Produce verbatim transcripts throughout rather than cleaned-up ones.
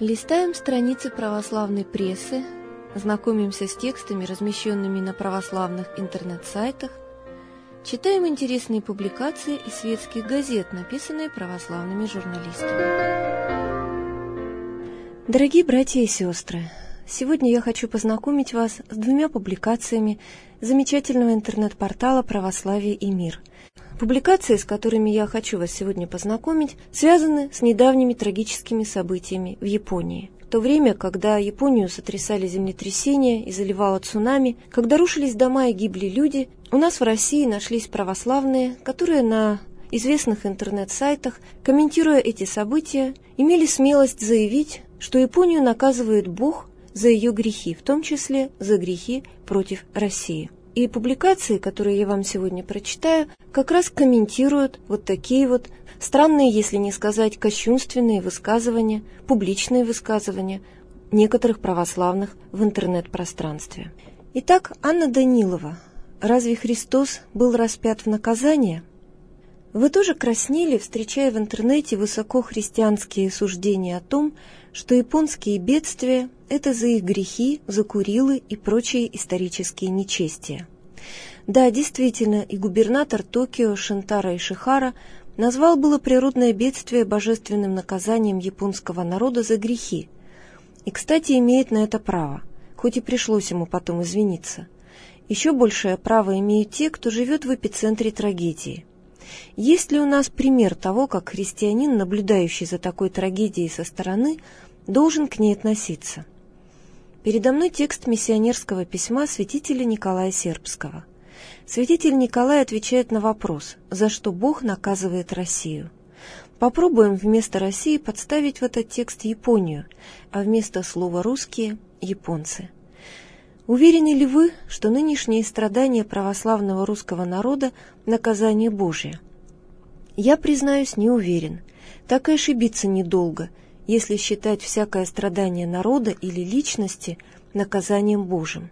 Листаем страницы православной прессы, знакомимся с текстами, размещенными на православных интернет-сайтах, читаем интересные публикации из светских газет, написанные православными журналистами. Дорогие братья и сестры, сегодня я хочу познакомить вас с двумя публикациями замечательного интернет-портала «Православие и мир». Публикации, с которыми я хочу вас сегодня познакомить, связаны с недавними трагическими событиями в Японии. В то время, когда Японию сотрясали землетрясения и заливало цунами, когда рушились дома и гибли люди, у нас в России нашлись православные, которые на известных интернет-сайтах, комментируя эти события, имели смелость заявить, что Японию наказывает Бог за ее грехи, в том числе за грехи против России. И публикации, которые я вам сегодня прочитаю, как раз комментируют вот такие вот странные, если не сказать кощунственные высказывания, публичные высказывания некоторых православных в интернет-пространстве. Итак, Анна Данилова. Разве Христос был распят в наказание? Вы тоже краснели, встречая в интернете высокохристианские суждения о том, что японские бедствия – это за их грехи, за Курилы и прочие исторические нечестия. Да, действительно, и губернатор Токио Шинтаро Ишихара назвал было природное бедствие божественным наказанием японского народа за грехи. И, кстати, имеет на это право, хоть и пришлось ему потом извиниться. Еще большее право имеют те, кто живет в эпицентре трагедии. Есть ли у нас пример того, как христианин, наблюдающий за такой трагедией со стороны, должен к ней относиться? Передо мной текст миссионерского письма святителя Николая Сербского. Святитель Николай отвечает на вопрос, за что Бог наказывает Россию. Попробуем вместо России подставить в этот текст Японию, а вместо слова «русские» – японцы. Уверены ли вы, что нынешние страдания православного русского народа – наказание Божие? Я, признаюсь, не уверен. Так и ошибиться недолго, если считать всякое страдание народа или личности наказанием Божьим.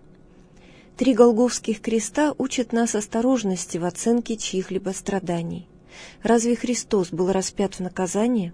Три голгофских креста учат нас осторожности в оценке чьих-либо страданий. Разве Христос был распят в наказание?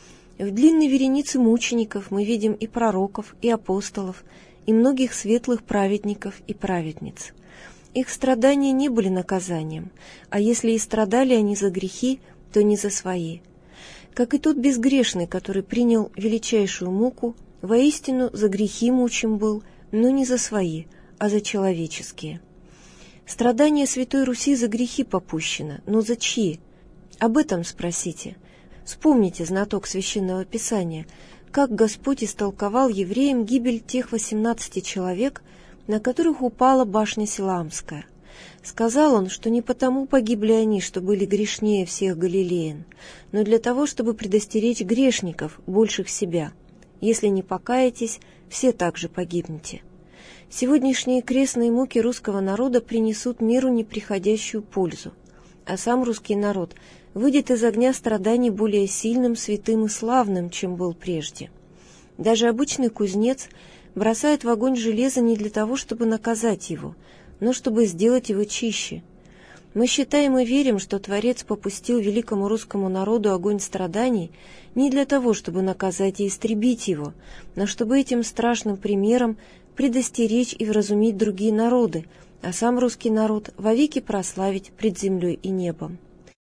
В длинной веренице мучеников мы видим и пророков, и апостолов, и многих светлых праведников и праведниц. Их страдания не были наказанием, а если и страдали они за грехи, то не за свои. Как и тот безгрешный, который принял величайшую муку, воистину за грехи мучим был, но не за свои, а за человеческие. Страдание Святой Руси за грехи попущено, но за чьи? Об этом спросите. Вспомните, знаток Священного Писания, как Господь истолковал евреям гибель тех восемнадцати человек, на которых упала башня Силаамская. Сказал он, что не потому погибли они, что были грешнее всех галилеян, но для того, чтобы предостеречь грешников, больших себя. Если не покаетесь, все также погибнете. Сегодняшние крестные муки русского народа принесут миру неприходящую пользу, а сам русский народ выйдет из огня страданий более сильным, святым и славным, чем был прежде. Даже обычный кузнец бросает в огонь железо не для того, чтобы наказать его, но чтобы сделать его чище. Мы считаем и верим, что Творец попустил великому русскому народу огонь страданий не для того, чтобы наказать и истребить его, но чтобы этим страшным примером предостеречь и вразумить другие народы, а сам русский народ вовеки прославить пред землей и небом.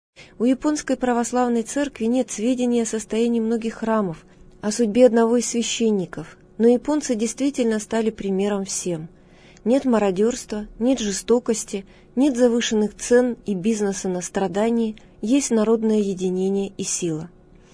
У японской православной церкви нет сведений о состоянии многих храмов, о судьбе одного из священников, но японцы действительно стали примером всем. Нет мародерства, нет жестокости, нет завышенных цен и бизнеса на страдании, есть народное единение и сила.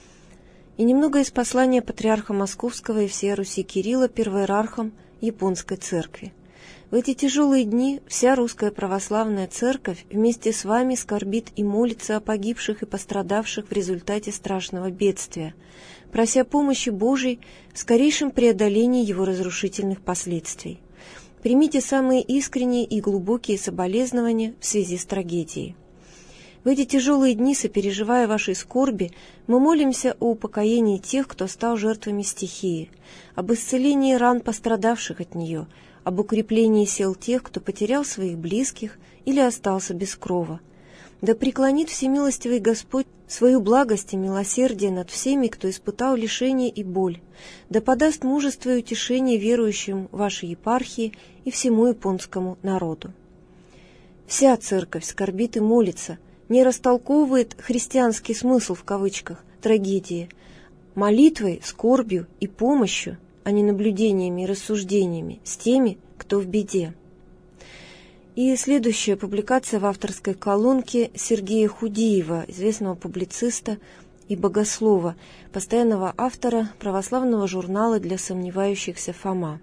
И немного из послания патриарха Московского и всея Руси Кирилла первоиерархам японской церкви. В эти тяжелые дни вся русская православная церковь вместе с вами скорбит и молится о погибших и пострадавших в результате страшного бедствия, прося помощи Божией в скорейшем преодолении его разрушительных последствий. Примите самые искренние и глубокие соболезнования в связи с трагедией. В эти тяжелые дни, сопереживая вашей скорби, мы молимся о упокоении тех, кто стал жертвами стихии, об исцелении ран пострадавших от нее, об укреплении сил тех, кто потерял своих близких или остался без крова. Да преклонит всемилостивый Господь свою благость и милосердие над всеми, кто испытал лишение и боль, да подаст мужество и утешение верующим вашей епархии и всему японскому народу. Вся церковь скорбит и молится, не растолковывает христианский смысл в кавычках трагедии, молитвой, скорбью и помощью, а не наблюдениями и рассуждениями с теми, кто в беде. И следующая публикация в авторской колонке Сергея Худиева, известного публициста и богослова, постоянного автора православного журнала для сомневающихся «Фома».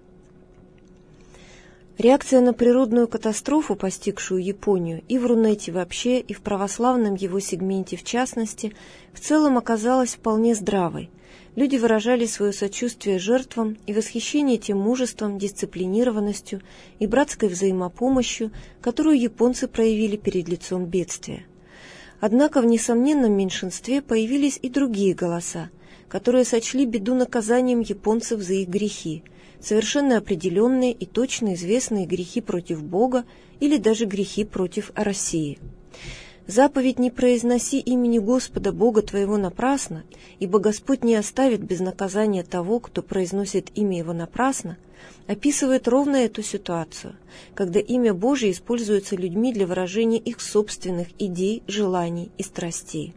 Реакция на природную катастрофу, постигшую Японию, и в Рунете вообще, и в православном его сегменте в частности, в целом оказалась вполне здравой. Люди выражали свое сочувствие жертвам и восхищение тем мужеством, дисциплинированностью и братской взаимопомощью, которую японцы проявили перед лицом бедствия. Однако в несомненном меньшинстве появились и другие голоса, которые сочли беду наказанием японцев за их грехи, совершенно определенные и точно известные грехи против Бога или даже грехи против России. Заповедь «Не произноси имени Господа Бога твоего напрасно, ибо Господь не оставит без наказания того, кто произносит имя Его напрасно», описывает ровно эту ситуацию, когда имя Божие используется людьми для выражения их собственных идей, желаний и страстей.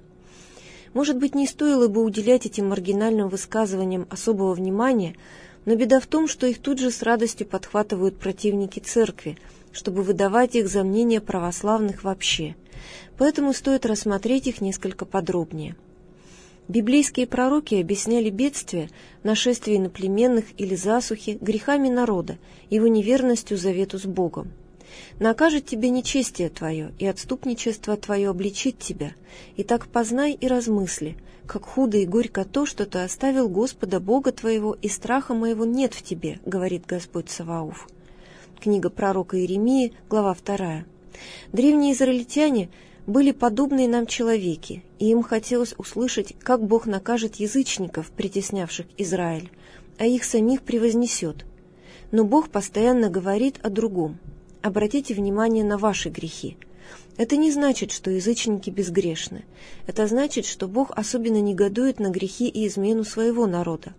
Может быть, не стоило бы уделять этим маргинальным высказываниям особого внимания, но беда в том, что их тут же с радостью подхватывают противники церкви, чтобы выдавать их за мнения православных вообще. Поэтому стоит рассмотреть их несколько подробнее. Библейские пророки объясняли бедствия, нашествия иноплеменных или засухи грехами народа, его неверностью завету с Богом. «Накажет тебе нечестие твое, и отступничество твое обличит тебя. Итак познай и размысли, как худо и горько то, что ты оставил Господа Бога твоего, и страха моего нет в тебе, говорит Господь Саваоф». Книга пророка Иеремии, глава вторая. Древние израильтяне были подобные нам человеки, и им хотелось услышать, как Бог накажет язычников, притеснявших Израиль, а их самих превознесет. Но Бог постоянно говорит о другом. Обратите внимание на ваши грехи. Это не значит, что язычники безгрешны. Это значит, что Бог особенно негодует на грехи и измену своего народа.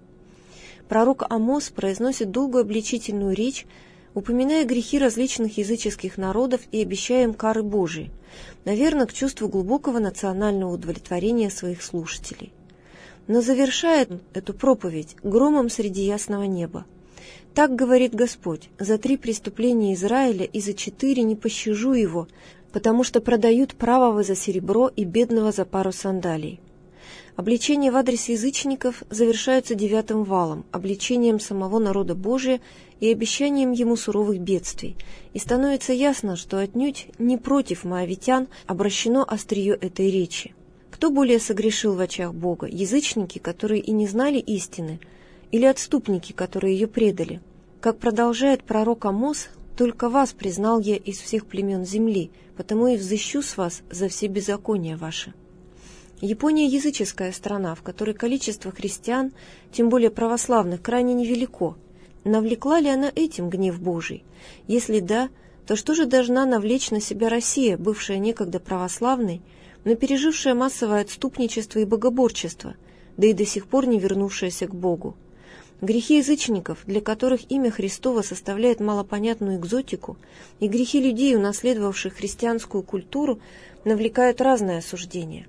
Пророк Амос произносит долгую обличительную речь, упоминая грехи различных языческих народов и обещая им кары Божии, наверное, к чувству глубокого национального удовлетворения своих слушателей. Но завершает эту проповедь громом среди ясного неба. «Так говорит Господь, за три преступления Израиля и за четыре не пощажу его, потому что продают правого за серебро и бедного за пару сандалий». Обличения в адрес язычников завершаются девятым валом, обличением самого народа Божия и обещанием ему суровых бедствий, и становится ясно, что отнюдь не против моавитян обращено острие этой речи. Кто более согрешил в очах Бога, язычники, которые и не знали истины, или отступники, которые ее предали? Как продолжает пророк Амос, «Только вас признал я из всех племен земли, потому и взыщу с вас за все беззакония ваши». Япония – языческая страна, в которой количество христиан, тем более православных, крайне невелико. Навлекла ли она этим гнев Божий? Если да, то что же должна навлечь на себя Россия, бывшая некогда православной, но пережившая массовое отступничество и богоборчество, да и до сих пор не вернувшаяся к Богу? Грехи язычников, для которых имя Христово составляет малопонятную экзотику, и грехи людей, унаследовавших христианскую культуру, навлекают разное осуждение.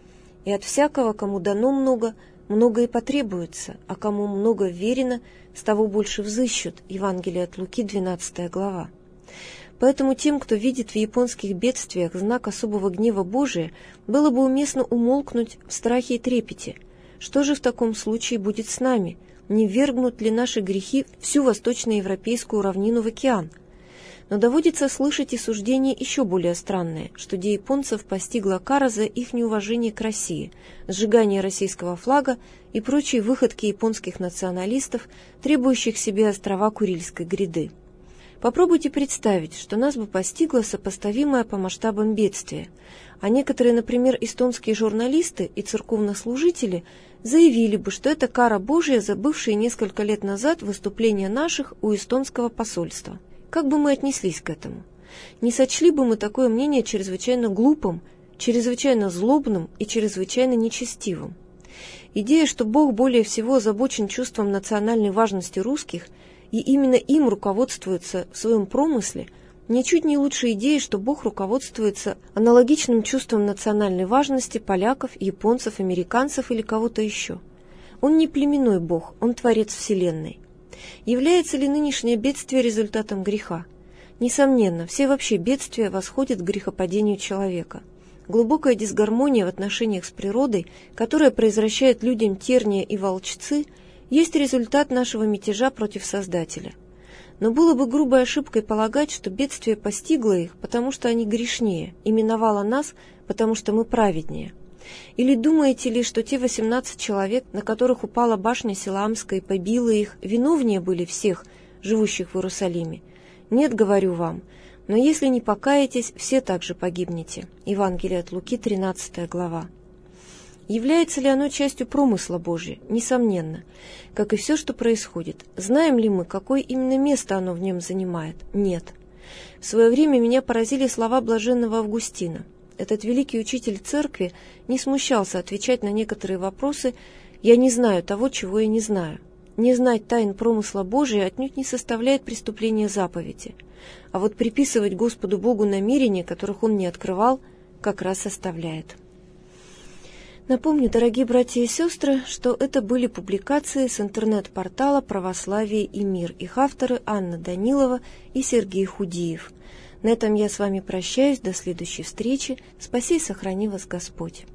И от всякого, кому дано много, много и потребуется, а кому много верено, с того больше взыщут. Евангелие от Луки, двенадцатая глава. Поэтому тем, кто видит в японских бедствиях знак особого гнева Божия, было бы уместно умолкнуть в страхе и трепете. Что же в таком случае будет с нами? Не ввергнут ли наши грехи всю восточноевропейскую равнину в океан? Но доводится слышать и суждение еще более странное, что де японцев постигла кара за их неуважение к России, сжигание российского флага и прочие выходки японских националистов, требующих себе острова Курильской гряды. Попробуйте представить, что нас бы постигло сопоставимое по масштабам бедствие, а некоторые, например, эстонские журналисты и церковнослужители заявили бы, что это кара Божия, забывшая несколько лет назад выступления наших у эстонского посольства. Как бы мы отнеслись к этому? Не сочли бы мы такое мнение чрезвычайно глупым, чрезвычайно злобным и чрезвычайно нечестивым. Идея, что Бог более всего озабочен чувством национальной важности русских, и именно им руководствуется в своем промысле, ничуть не лучше идеи, что Бог руководствуется аналогичным чувством национальной важности поляков, японцев, американцев или кого-то еще. Он не племенной Бог, он творец Вселенной. Является ли нынешнее бедствие результатом греха? Несомненно, все вообще бедствия восходят к грехопадению человека. Глубокая дисгармония в отношениях с природой, которая произвращает людям терния и волчцы, есть результат нашего мятежа против Создателя. Но было бы грубой ошибкой полагать, что бедствие постигло их, потому что они грешнее, и миновало нас, потому что мы праведнее. Или думаете ли, что те восемнадцать человек, на которых упала башня Силаамская и побила их, виновнее были всех, живущих в Иерусалиме? Нет, говорю вам, но если не покаетесь, все также погибнете. Евангелие от Луки, тринадцатая глава. Является ли оно частью промысла Божия? Несомненно. Как и все, что происходит. Знаем ли мы, какое именно место оно в нем занимает? Нет. В свое время меня поразили слова блаженного Августина. Этот великий учитель церкви не смущался отвечать на некоторые вопросы «я не знаю того, чего я не знаю». Не знать тайн промысла Божия отнюдь не составляет преступления заповеди. А вот приписывать Господу Богу намерения, которых Он не открывал, как раз составляет. Напомню, дорогие братья и сестры, что это были публикации с интернет-портала «Православие и мир». Их авторы Анна Данилова и Сергей Худиев. На этом я с вами прощаюсь. До следующей встречи. Спаси и сохрани вас Господь.